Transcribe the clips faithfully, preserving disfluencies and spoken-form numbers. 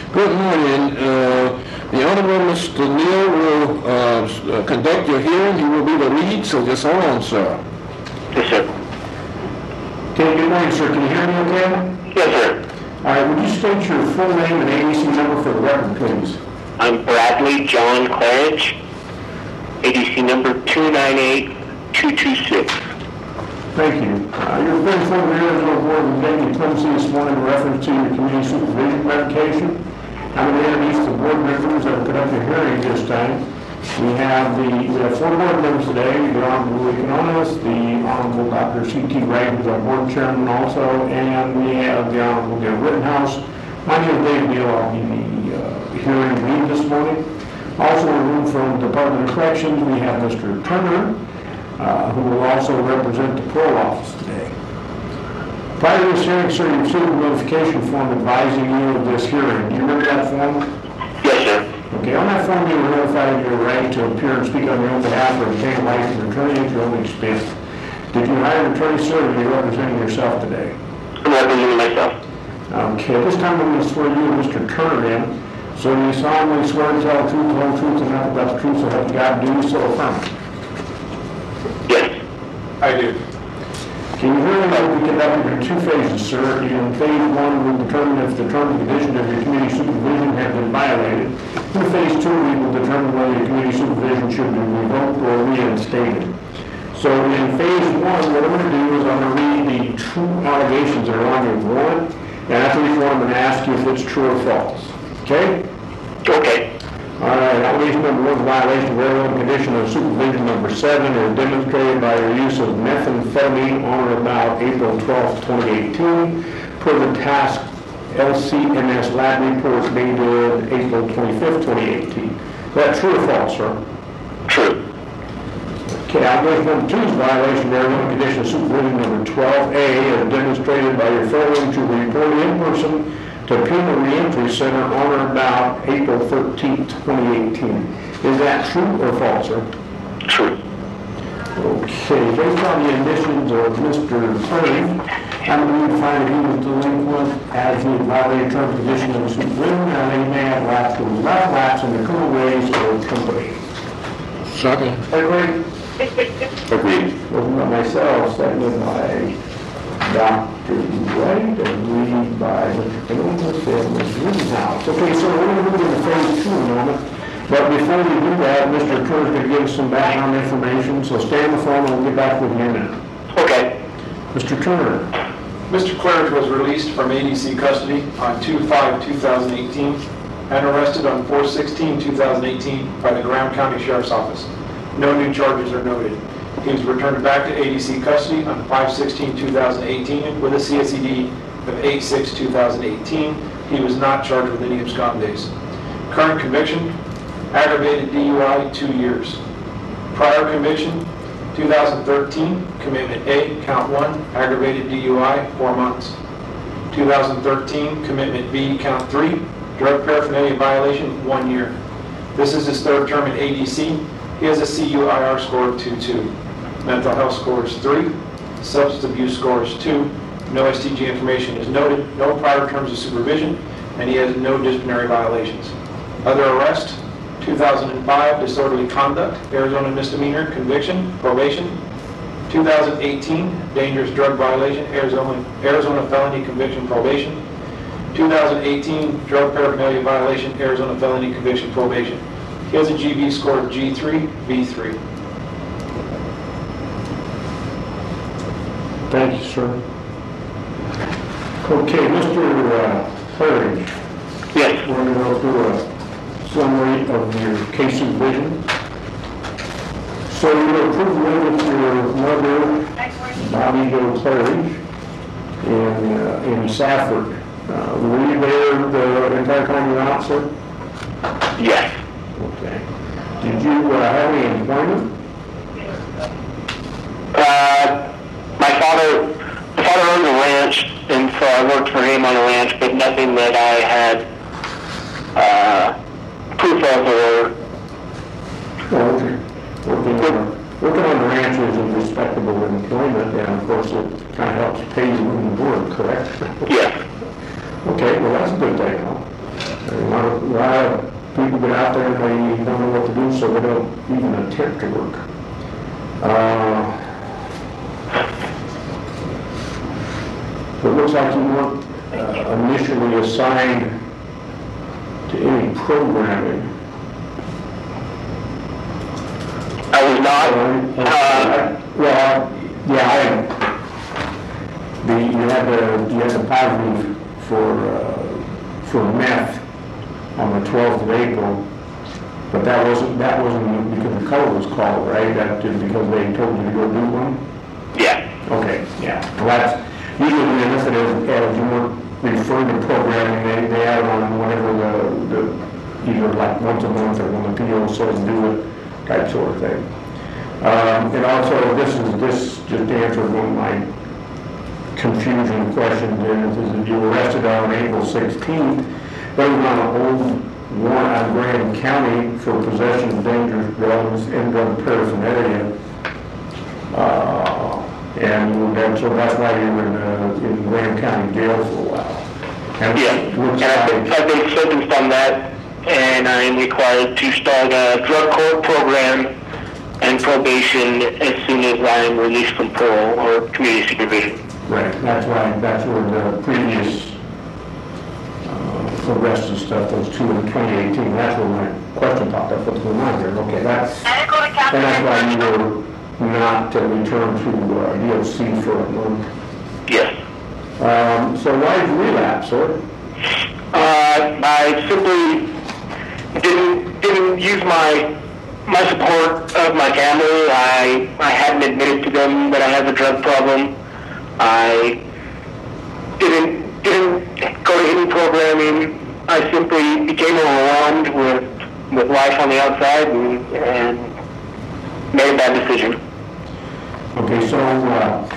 Good morning. Uh, the Honorable Mister Neal will uh, s- uh, conduct your hearing. He will be the lead, so just hold on, sir. Yes, sir. Okay, good morning, sir. Can you hear me okay? Yes, sir. All right, would you state your full name and A D C number for the record, please? I'm Bradley John Claridge, A D C number two nine eight two two six. Thank you. Uh, you're very full of the Arizona Board of Executive Clemency this morning in reference to your community supervision revocation. I'm going to introduce the board members that will conduct the hearing this time. We have the we have four board members today: the Honorable Louis Canonis, the Honorable Doctor C T Wright, who's our board chairman also, and we have the Honorable Gary Rittenhouse. My name is Dave Neal. I'll be the uh, hearing lead this morning. Also in the room from the Department of Corrections, we have Mister Turner, uh, who will also represent the parole office today. Prior to this hearing, sir, you received a notification form advising you of this hearing. Do you remember that form? Yes, sir. Okay, on that form, you were notified of your right to appear and speak on your own behalf or obtain a license from attorney at your own expense. Did you hire an attorney, sir, or are you representing yourself today? I'm representing myself. Okay, at this time, I'm going to swear you and Mister Turner in. So do you solemnly swear to tell the truth, the whole truth, and nothing but the truth, so help you God, do so affirm? Yes. I do. Can you hear me? Will be conducted in two phases, sir. In phase one, we'll determine if the terms and conditions of your community supervision have been violated. In phase two, we will determine whether your community supervision should be revoked or reinstated. So in phase one, what I'm going to do is I'm going to read the true allegations that are on your warrant, and after each one, I'm going to ask you if it's true or false. Okay? Okay. All right, allegation number one, violation of railroad condition of supervision number seven is demonstrated by your use of methamphetamine on or about April twelfth, twenty eighteen, per the task L C M S lab report dated April twenty-fifth, twenty eighteen. Is that true or false, sir? True. Okay, allegation number two is violation of railroad condition of supervision number twelve A is demonstrated by your failure to report in person to Pima Reentry Center on or about April thirteenth, twenty eighteen. Is that true or false, sir? True. Okay, based on the admissions of Mister Clary, I'm going to find that he was delinquent as he violated terms and conditions of supervision, and he may have lapsed or not lapsed in the criminal ways or company. Second. Agree? Agreed. Motion by myself, seconded by Doctor Wright, and read by Mister Canonis and Miz Rittenhouse. Okay, so we're going to move into phase two in a moment. But before we do that, Mister Turner's going to give us some background information, so stay on the phone and we'll get back with you in a minute. Okay. Mister Turner. Mister Claridge was released from A D C custody on two five two thousand eighteen and arrested on four sixteen two thousand eighteen by the Graham County Sheriff's Office. No new charges are noted. He was returned back to A D C custody on five sixteen two thousand eighteen with a C S E D of eight six two thousand eighteen. He was not charged with any abscondes. Current conviction, aggravated D U I, two years. Prior conviction, two thousand thirteen, commitment A, count one, aggravated D U I, four months. two thousand thirteen, commitment B, count three, drug paraphernalia violation, one year. This is his third term in A D C. He has a C U I R score of two two. Mental health score is three. Substance abuse score is two. No S T G information is noted. No prior terms of supervision, and he has no disciplinary violations. Other arrest, two thousand five, disorderly conduct, Arizona misdemeanor, conviction, probation. two thousand eighteen, dangerous drug violation, Arizona, Arizona felony, conviction, probation. two thousand eighteen, drug paraphernalia violation, Arizona felony, conviction, probation. He has a G B score of G three, B three. Thank you, sir. Okay, Mister Uh, Claridge. Yes. We're going to go through a summary of your case supervision. So you approved with your mother, Bobby Joe Claridge, in, uh, in Safford. Uh, were you there the entire time you were out, sir? Yes. Okay. Did you uh, have any employment? Uh, my father, my father owned a ranch, and so I worked for him on a ranch, but nothing that I had uh, proof of or. Oh, okay. Working on, working on the ranch is a respectable employment, and of course it kind of helps pay you when you work, correct? Yes. Okay, well that's a good thing, huh? A lot of, a lot of people get out there and they don't know what to do, so they don't even attempt to work. Uh, It looks like you weren't uh, initially assigned to any programming. I was not. Uh, Well, yeah, I, the, you had the, you had the positive for, uh, for meth on the twelfth of April, but that wasn't, that wasn't because the color was called, right? That just because they told you to go do one? yeah. Okay, yeah. Well, that's, usually when they listen as, as you weren't referring to programming, they, they add on whenever the, the, either like once a month or when the P O says do it, type sort of thing. Um, and also, this is, this just answered one of my confusion questions, is, is that you were arrested on April sixteenth, but it was on an old warrant on Graham County for possession of dangerous drugs and drug paraphernalia. Uh, and then, so that's why you were in, uh, in Graham County jail for a while. And Yeah, it looks and I've been, like- I've been sentenced on that, and I am required to start a drug court program and probation as soon as I am released from parole or community supervision. Right, that's why, that's where the previous uh, arrests and stuff, those two in twenty eighteen, that's where my question popped up, what's going on here? Okay, that's, and that's why you were not uh, returned to uh, D O C for a month. Yes. Um, so why did you relapse, sir? Uh, I simply didn't didn't use my my support of my family. I I hadn't admitted to them that I have a drug problem. I didn't didn't go to any programming. I simply became overwhelmed with with life on the outside and, and made a bad decision. Okay, so uh,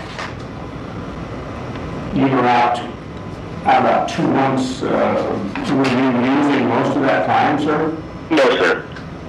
you were out about two months. Uh, were you using most of that time, sir? No, sir.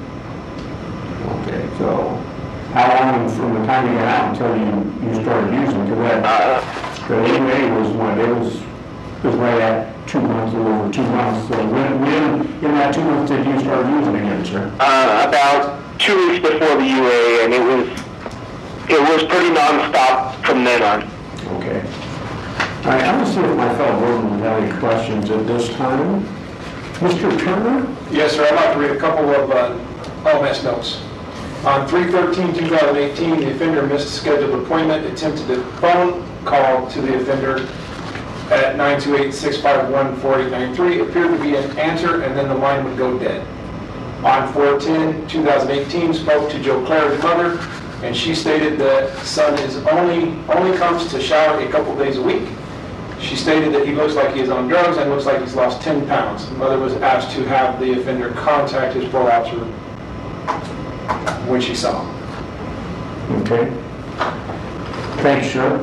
Okay, so how long from the time you got out until you, you started using? Because that, Uh, the E M A was what, it was, it was right at two months, a little over two months. So when, when in that two months did you start using again, sir? uh, about two weeks before the U A, and it was it was pretty nonstop from then on. Okay. All right, I'm going to see if my fellow board members have any questions at this time. Mister Turner? Yes, sir, I'd like to read a couple of uh, O M S notes. On three thirteen twenty eighteen, the offender missed a scheduled appointment, attempted a phone call to the offender at nine two eight, six five one, four eight nine three, appeared to be an answer, and then the line would go dead. On four ten twenty eighteen, spoke to Joe Claire's mother, and she stated that son is only only comes to shower a couple days a week. She stated that he looks like he is on drugs and looks like he's lost ten pounds. The mother was asked to have the offender contact his parole officer when she saw him. Okay. Thanks, sir.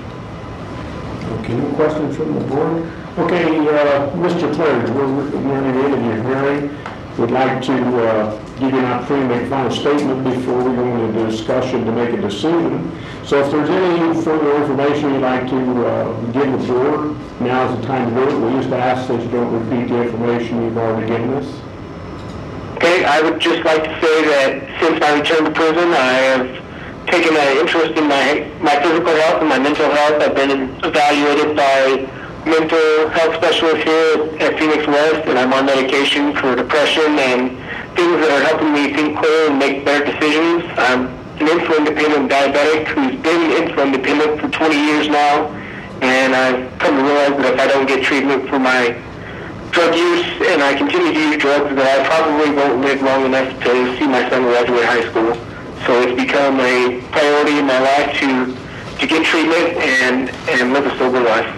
Okay, no questions from the board? Okay, uh, Mister Claridge, we're we're near the end of your hearing. We'd like to uh, give you an opportunity to make a final statement before we go into discussion to make a decision. So if there's any further information you'd like to uh, give the board, now's the time to do it. We just ask that you don't repeat the information you've already given us. Okay, I would just like to say that since my return to prison, I have taken an interest in my my physical health and my mental health. I've been evaluated by mental health specialists here at Phoenix West, and I'm on medication for depression and things that are helping me think clear and make better decisions. I'm an insulin-dependent diabetic who's been insulin-dependent for twenty years now, and I've come to realize that if I don't get treatment for my drug use and I continue to use drugs, that I probably won't live long enough to see my son graduate high school. So it's become a priority in my life to to get treatment and, and live a sober life.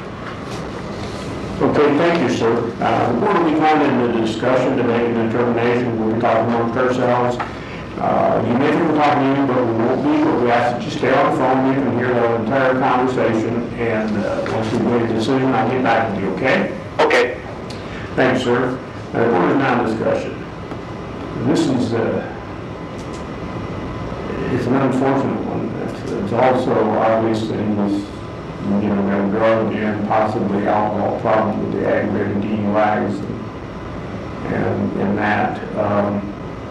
Okay, thank you, sir. Uh, The board will be going into the discussion to make a determination. We'll be talking amongst ourselves. Uh, You may think we're talking to you, but we won't be, but we ask that you stay on the phone. You can hear the entire conversation, and uh, once we've made a decision, I'll get back with you, okay? Okay. Thanks, sir. Uh, The board is now in discussion. This is, uh, it's an unfortunate one. It's it's also obvious that he was, you know, got a drug and possibly alcohol problem with the aggravated D U Is. and, and that. Um,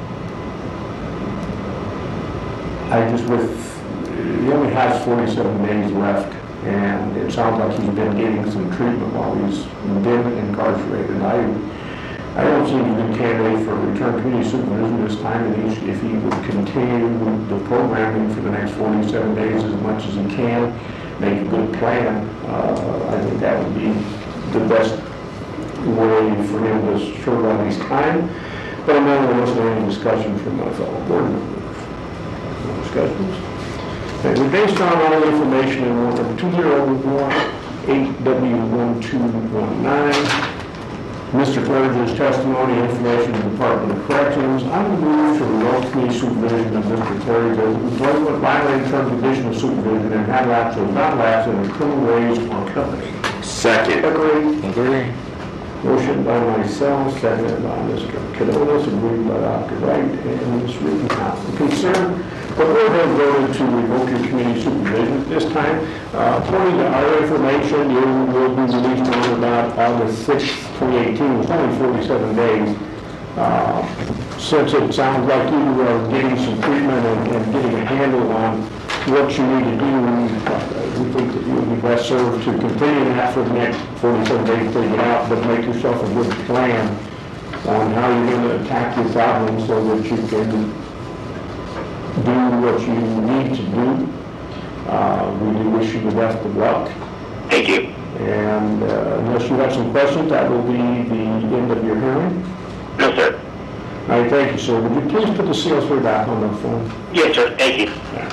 I just with, he only has forty-seven days left, and it sounds like he's been getting some treatment while he's been incarcerated. I, I don't see him as a candidate for return community supervision this time, and he, if he would continue the programming for the next forty-seven days as much as he can, make a good plan, uh, I think that would be the best way for him to serve on his time. But I'm not going to listen to any discussion from my fellow board members. No discussions? Okay, we're based on all the information in order two zero one eight W one two one nine. Mister Claridge's testimony, information in the Department of Corrections. I'm going to move to remote community supervision of Mister Claridge as employment violating terms and conditions of supervision and had lapsed or not lapsed in a criminal ways or company. Second. Agree? Agree. Motion by myself, seconded by Mister Cadonis, agreed by Doctor Wright and Miz Rittenhouse. The concern, the board has voted to revoke your community supervision at this time. Uh, according to our information, you will be released on about August sixth, twenty eighteen. It's only forty-seven days. Uh, since it sounds like you are getting some treatment and, and getting a handle on what you need to do, uh, we think that you would be best served to continue that for the next forty-seven days till you get out, but make yourself a good plan on how you're going to attack your problem so that you can do what you need to do. Uh, we do wish you the best of luck. Thank you. And uh, unless you have some questions, that will be the end of your hearing. No, sir. All right, thank you, sir. Would you please put the C O three back on the phone? Yes, sir. Thank you.